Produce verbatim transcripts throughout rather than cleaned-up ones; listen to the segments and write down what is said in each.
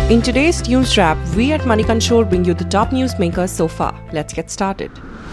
In today's news wrap, we at Money Control bring you the top newsmakers so far. Let's get started.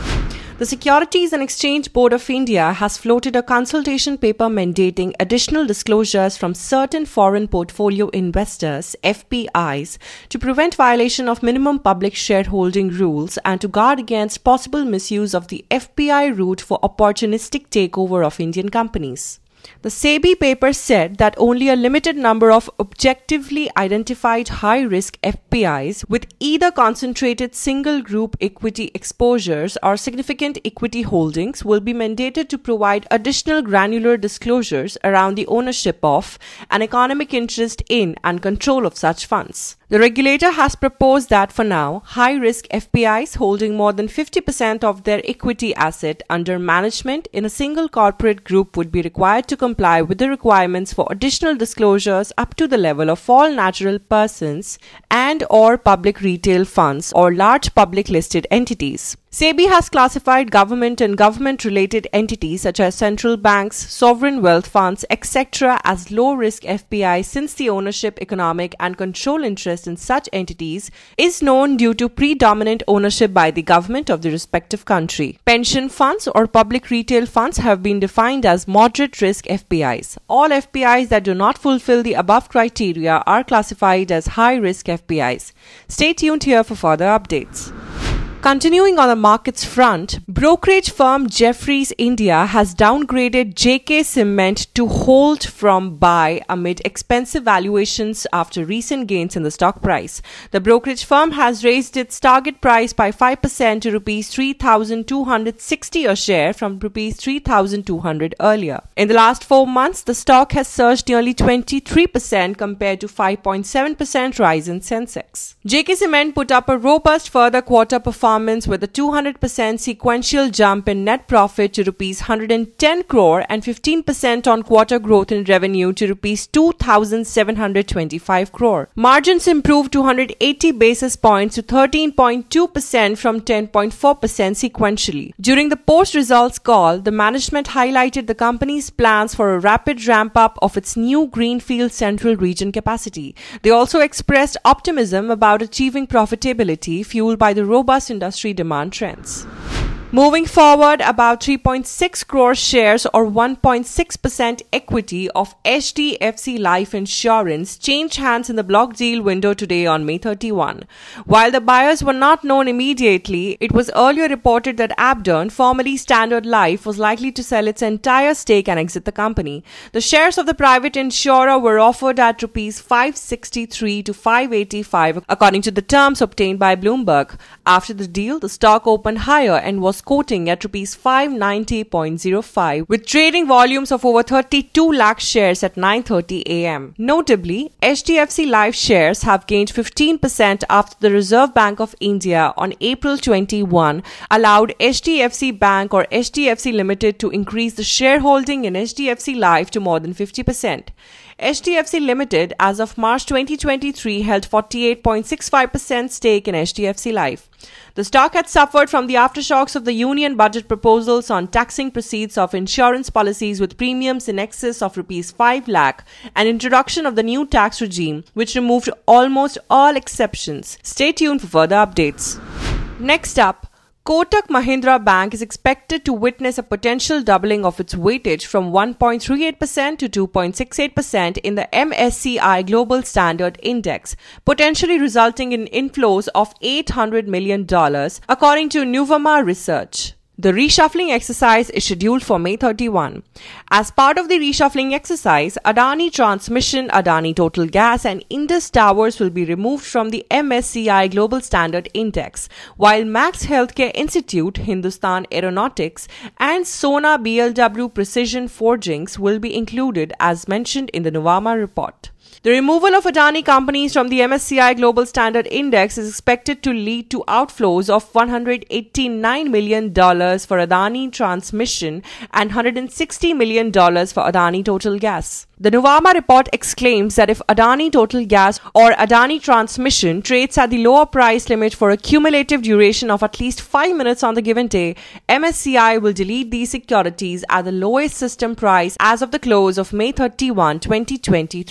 The Securities and Exchange Board of India has floated a consultation paper mandating additional disclosures from certain foreign portfolio investors, F P Is, to prevent violation of minimum public shareholding rules and to guard against possible misuse of the F P I route for opportunistic takeover of Indian companies. The SEBI paper said that only a limited number of objectively identified high-risk F P Is with either concentrated single-group equity exposures or significant equity holdings will be mandated to provide additional granular disclosures around the ownership of, and economic interest in, and control of such funds. The regulator has proposed that for now, high-risk F P Is holding more than fifty percent of their equity asset under management in a single corporate group would be required to comply with the requirements for additional disclosures up to the level of all natural persons and or public retail funds or large public listed entities. SEBI has classified government and government-related entities such as central banks, sovereign wealth funds, et cetera as low-risk F P Is since the ownership, economic and control interest in such entities is known due to predominant ownership by the government of the respective country. Pension funds or public retail funds have been defined as moderate-risk F P Is. All F P Is that do not fulfill the above criteria are classified as high-risk F P Is. Stay tuned here for further updates. Continuing on the markets front, brokerage firm Jefferies India has downgraded J K Cement to hold from buy amid expensive valuations after recent gains in the stock price. The brokerage firm has raised its target price by five percent to rupees three thousand two hundred sixty a share from rupees three thousand two hundred earlier. In the last four months, the stock has surged nearly twenty-three percent compared to five point seven percent rise in Sensex. J K Cement put up a robust further quarter performance with a two hundred percent sequential jump in net profit to rupees one hundred ten crore and fifteen percent on quarter growth in revenue to rupees two thousand seven hundred twenty-five crore. Margins improved two hundred eighty basis points to thirteen point two percent from ten point four percent sequentially. During the post-results call, the management highlighted the company's plans for a rapid ramp-up of its new Greenfield Central Region capacity. They also expressed optimism about achieving profitability fueled by the robust industry demand trends. Moving forward, about three point six crore shares or one point six percent equity of H D F C Life Insurance changed hands in the block deal window today on May thirty-first. While the buyers were not known immediately, it was earlier reported that Abdern, formerly Standard Life, was likely to sell its entire stake and exit the company. The shares of the private insurer were offered at rupees five sixty-three to five eighty-five according to the terms obtained by Bloomberg. After the deal, the stock opened higher and was quoting at rupees five ninety point zero five with trading volumes of over thirty-two lakh shares at nine thirty a m. Notably, H D F C Life shares have gained fifteen percent after the Reserve Bank of India on April twenty-first allowed H D F C Bank or H D F C Limited to increase the shareholding in H D F C Life to more than fifty percent. H D F C Limited, as of March twenty twenty-three, held forty-eight point six five percent stake in H D F C Life. The stock had suffered from the aftershocks of the union budget proposals on taxing proceeds of insurance policies with premiums in excess of rupees five lakh and introduction of the new tax regime, which removed almost all exceptions. Stay tuned for further updates. Next up, Kotak Mahindra Bank is expected to witness a potential doubling of its weightage from one point three eight percent to two point six eight percent in the M S C I Global Standard Index, potentially resulting in inflows of eight hundred million dollars, according to Nuvama Research. The reshuffling exercise is scheduled for May thirty-first. As part of the reshuffling exercise, Adani Transmission, Adani Total Gas and Indus Towers will be removed from the M S C I Global Standard Index, while Max Healthcare Institute, Hindustan Aeronautics and Sona B L W Precision Forgings will be included as mentioned in the Nuvama report. The removal of Adani companies from the M S C I Global Standard Index is expected to lead to outflows of one hundred eighty-nine million dollars for Adani Transmission and one hundred sixty million dollars for Adani Total Gas. The Nuvama report exclaims that if Adani Total Gas or Adani Transmission trades at the lower price limit for a cumulative duration of at least five minutes on the given day, M S C I will delete these securities at the lowest system price as of the close of May thirty-first, twenty twenty-three.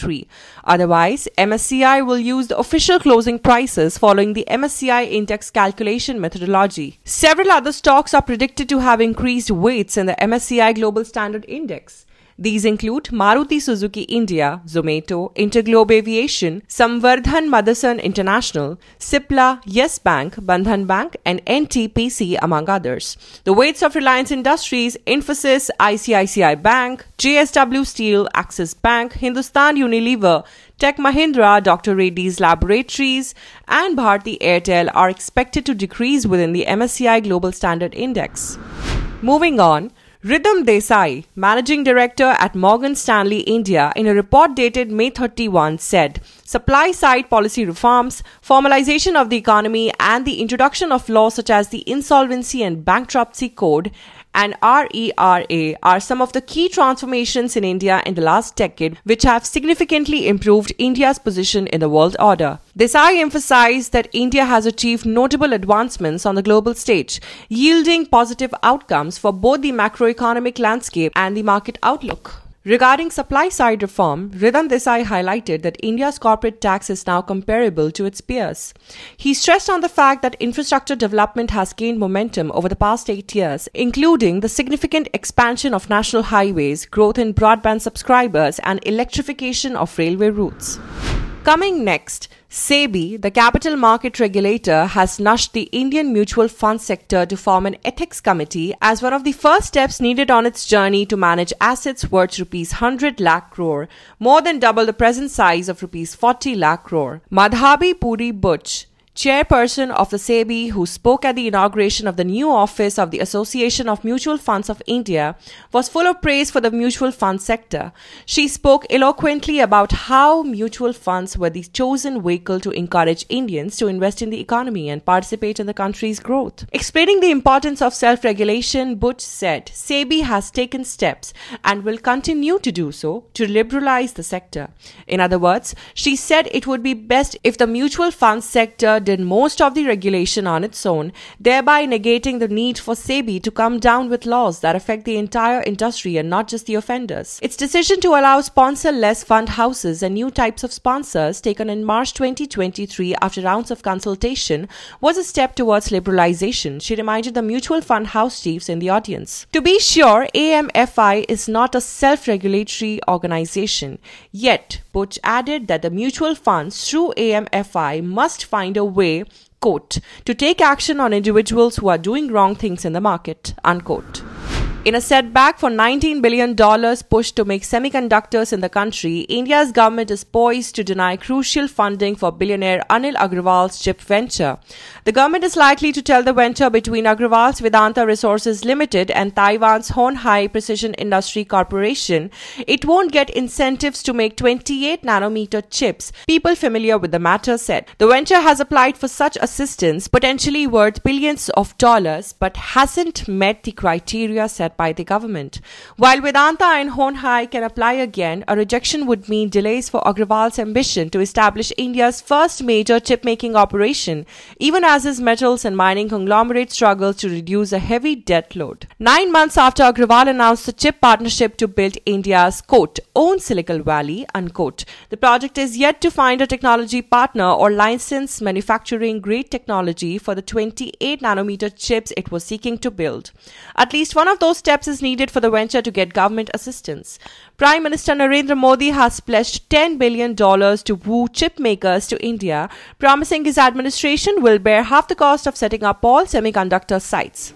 Otherwise, M S C I will use the official closing prices following the M S C I index calculation methodology. Several other stocks are predicted to have increased weights in the M S C I Global Standard Index. These include Maruti Suzuki India, Zomato, Interglobe Aviation, Samvardhan Motherson International, Cipla, Yes Bank, Bandhan Bank, and N T P C, among others. The weights of Reliance Industries, Infosys, I C I C I Bank, J S W Steel, Axis Bank, Hindustan Unilever, Tech Mahindra, Doctor Reddy's Laboratories, and Bharti Airtel are expected to decrease within the M S C I Global Standard Index. Moving on, Ridham Desai, Managing Director at Morgan Stanley India, in a report dated May thirty-first, said, supply-side policy reforms, formalization of the economy, and the introduction of laws such as the Insolvency and Bankruptcy Code and R E R A are some of the key transformations in India in the last decade which have significantly improved India's position in the world order. Desai emphasized that India has achieved notable advancements on the global stage, yielding positive outcomes for both the macroeconomic landscape and the market outlook. Regarding supply-side reform, Ridham Desai highlighted that India's corporate tax is now comparable to its peers. He stressed on the fact that infrastructure development has gained momentum over the past eight years, including the significant expansion of national highways, growth in broadband subscribers, and electrification of railway routes. Coming next, SEBI, the capital market regulator, has nudged the Indian mutual fund sector to form an ethics committee as one of the first steps needed on its journey to manage assets worth rupees one hundred lakh crore, more than double the present size of rupees forty lakh crore. Madhabi Puri Butch, chairperson of the SEBI, who spoke at the inauguration of the new office of the Association of Mutual Funds of India, was full of praise for the mutual fund sector. She spoke eloquently about how mutual funds were the chosen vehicle to encourage Indians to invest in the economy and participate in the country's growth. Explaining the importance of self-regulation, Butch said, SEBI has taken steps and will continue to do so to liberalize the sector. In other words, she said it would be best if the mutual fund sector did most of the regulation on its own, thereby negating the need for SEBI to come down with laws that affect the entire industry and not just the offenders. Its decision to allow sponsor-less fund houses and new types of sponsors, taken in March twenty twenty-three after rounds of consultation, was a step towards liberalization, she reminded the mutual fund house chiefs in the audience. To be sure, A M F I is not a self-regulatory organization. Yet, Butch added that the mutual funds through A M F I must find a way, quote, to take action on individuals who are doing wrong things in the market, unquote. In a setback for nineteen billion dollars push to make semiconductors in the country, India's government is poised to deny crucial funding for billionaire Anil Agrawal's chip venture. The government is likely to tell the venture between Agrawal's Vedanta Resources Limited and Taiwan's Hon Hai Precision Industry Corporation it won't get incentives to make twenty-eight nanometer chips, people familiar with the matter said. The venture has applied for such assistance, potentially worth billions of dollars, but hasn't met the criteria set by the government. While Vedanta and Hon Hai can apply again, a rejection would mean delays for Agrawal's ambition to establish India's first major chip-making operation, even as his metals and mining conglomerate struggles to reduce a heavy debt load. Nine months after Agrawal announced the chip partnership to build India's, quote, own Silicon Valley, unquote, the project is yet to find a technology partner or license manufacturing grade technology for the twenty-eight nanometer chips it was seeking to build. At least one of those steps is needed for the venture to get government assistance. Prime Minister Narendra Modi has pledged ten billion dollars to woo chip makers to India, promising his administration will bear half the cost of setting up all semiconductor sites.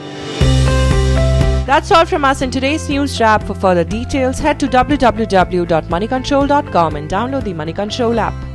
That's all from us in today's news wrap. For further details, head to w w w dot money control dot com and download the Money Control app.